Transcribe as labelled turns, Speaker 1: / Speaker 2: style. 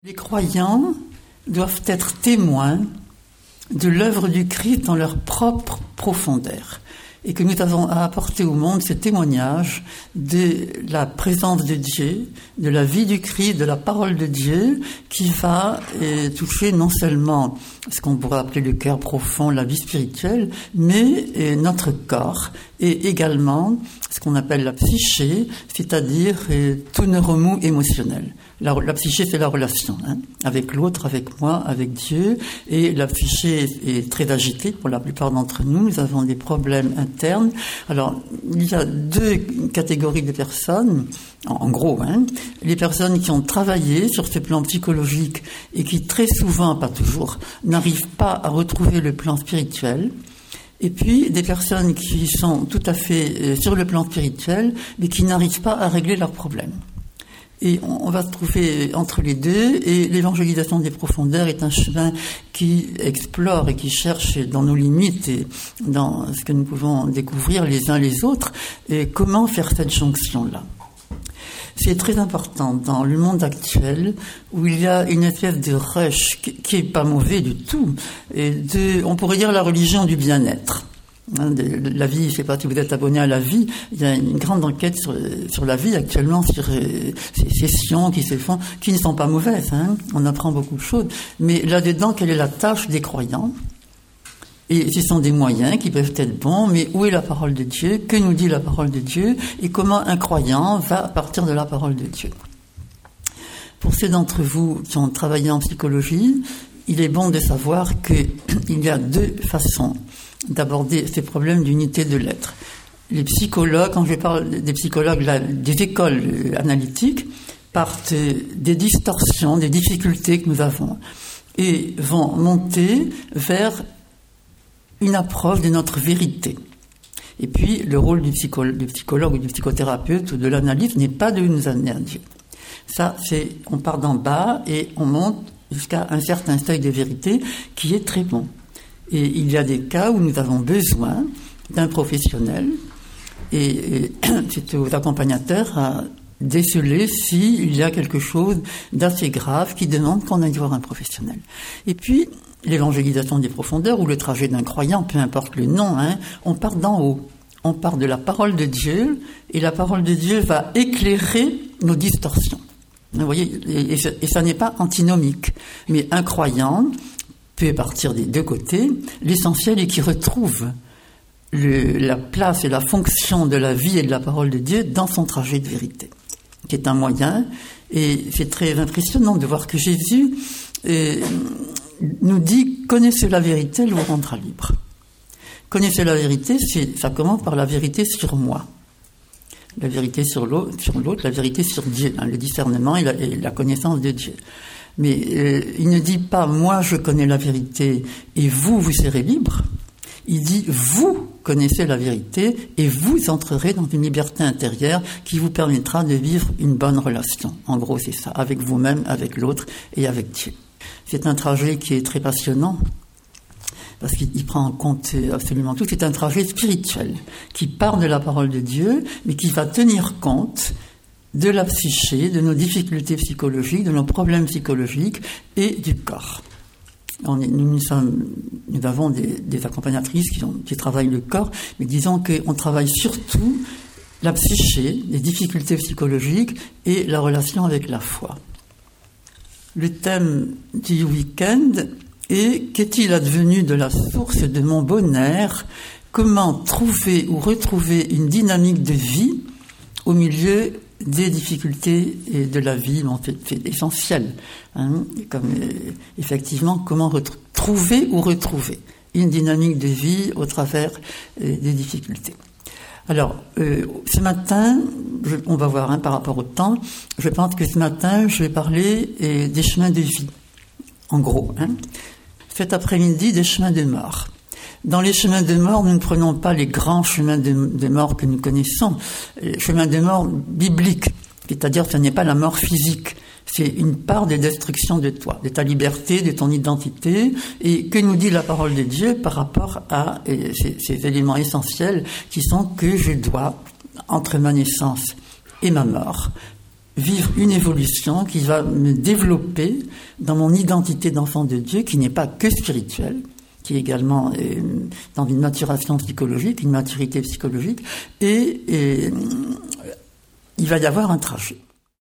Speaker 1: Les croyants doivent être témoins de l'œuvre du Christ dans leur propre profondeur, et que nous avons à apporter au monde ce témoignage de la présence de Dieu, de la vie du Christ, de la parole de Dieu, qui va toucher non seulement ce qu'on pourrait appeler le cœur profond, la vie spirituelle, mais notre corps, et également ce qu'on appelle la psyché, c'est-à-dire tout neuromou émotionnel. La psyché, c'est la relation, avec l'autre, avec moi, avec Dieu. Et la psyché est très agitée pour la plupart d'entre nous. Nous avons des problèmes internes. Alors, il y a deux catégories de personnes, en gros. Les personnes qui ont travaillé sur ce plan psychologique et qui très souvent, pas toujours, n'arrivent pas à retrouver le plan spirituel. Et puis, des personnes qui sont tout à fait sur le plan spirituel, mais qui n'arrivent pas à régler leurs problèmes. Et on va se trouver entre les deux, et l'évangélisation des profondeurs est un chemin qui explore et qui cherche dans nos limites et dans ce que nous pouvons découvrir les uns les autres, et comment faire cette jonction-là. C'est très important dans le monde actuel où il y a une espèce de rush qui est pas mauvais du tout, et on pourrait dire la religion du bien-être. La vie, je ne sais pas si vous êtes abonné à La Vie, il y a une grande enquête sur la vie actuellement, sur ces sessions qui se font, qui ne sont pas mauvaises, on apprend beaucoup de choses, mais là-dedans, quelle est la tâche des croyants? Et ce sont des moyens qui peuvent être bons, mais où est la parole de Dieu? Que nous dit la parole de Dieu? Et comment un croyant va partir de la parole de Dieu? Pour ceux d'entre vous qui ont travaillé en psychologie, il est bon de savoir qu'il y a deux façons d'aborder ces problèmes d'unité de l'être. Les psychologues, quand je parle des psychologues, des écoles analytiques, partent des distorsions, des difficultés que nous avons, et vont monter vers une approche de notre vérité. Et puis, le rôle du psychologue ou du psychothérapeute ou de l'analyste n'est pas de nous amener à Dieu. Ça, on part d'en bas et on monte jusqu'à un certain seuil de vérité qui est très bon. Et il y a des cas où nous avons besoin d'un professionnel, et c'est aux accompagnateurs à déceler s'il y a quelque chose d'assez grave qui demande qu'on aille voir un professionnel. Et puis, l'évangélisation des profondeurs ou le trajet d'un croyant, peu importe le nom, on part d'en haut. On part de la parole de Dieu, et la parole de Dieu va éclairer nos distorsions. Vous voyez, et ça n'est pas antinomique, mais un croyant peut partir des deux côtés. L'essentiel est qu'il retrouve la place et la fonction de la vie et de la parole de Dieu dans son trajet de vérité, qui est un moyen. Et c'est très impressionnant de voir que Jésus nous dit « Connaissez la vérité, elle vous rendra libre ». Connaissez la vérité, ça commence par la vérité sur moi. La vérité sur l'autre, la vérité sur Dieu, le discernement et la connaissance de Dieu. Mais il ne dit pas « moi je connais la vérité et vous serez libres ». Il dit « vous connaissez la vérité et vous entrerez dans une liberté intérieure qui vous permettra de vivre une bonne relation ». En gros, c'est ça, avec vous-même, avec l'autre et avec Dieu. C'est un trajet qui est très passionnant parce qu'il prend en compte absolument tout. C'est un trajet spirituel qui part de la parole de Dieu, mais qui va tenir compte de la psyché, de nos difficultés psychologiques, de nos problèmes psychologiques et du corps. Nous avons des accompagnatrices qui travaillent le corps, mais disons qu'on travaille surtout la psyché, les difficultés psychologiques et la relation avec la foi. Le thème du week-end est « Qu'est-il advenu de la source de mon bonheur ? Comment trouver ou retrouver une dynamique de vie au milieu des difficultés de la vie ?» C'est essentiel. Effectivement, comment trouver ou retrouver une dynamique de vie au travers des difficultés. Alors, ce matin, on va voir par rapport au temps, je pense que ce matin, je vais parler des chemins de vie, en gros. Cet après-midi, des chemins de mort. Dans les chemins de mort, nous ne prenons pas les grands chemins de mort que nous connaissons, les chemins de mort bibliques, c'est-à-dire que ce n'est pas la mort physique, c'est une part de destruction de toi, de ta liberté, de ton identité, et que nous dit la parole de Dieu par rapport à ces éléments essentiels qui sont que je dois, entre ma naissance et ma mort, vivre une évolution qui va me développer dans mon identité d'enfant de Dieu, qui n'est pas que spirituelle, qui est également dans une maturation psychologique, une maturité psychologique, et il va y avoir un trajet.